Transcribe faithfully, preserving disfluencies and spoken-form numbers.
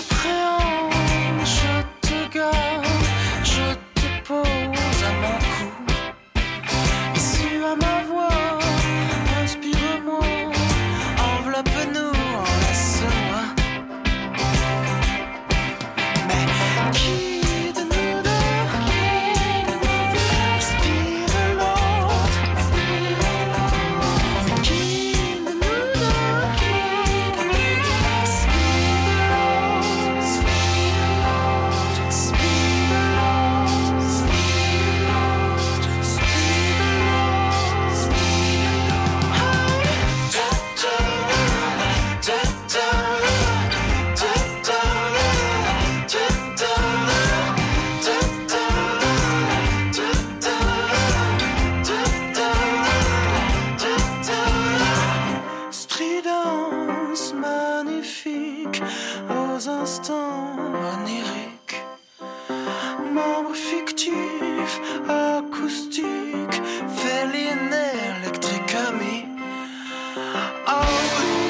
t'appréhende, je te garde, je te pose à mon cou. Issu à ma voix, inspire-moi, enveloppe-nous, enlace-moi. Mais qui de nous deux, inspire l'autre? Qui de nous deux, inspire l'autre? Stridence magnifique aux instants oniriques, membre fictif, acoustique, féline électrique ami. Oh,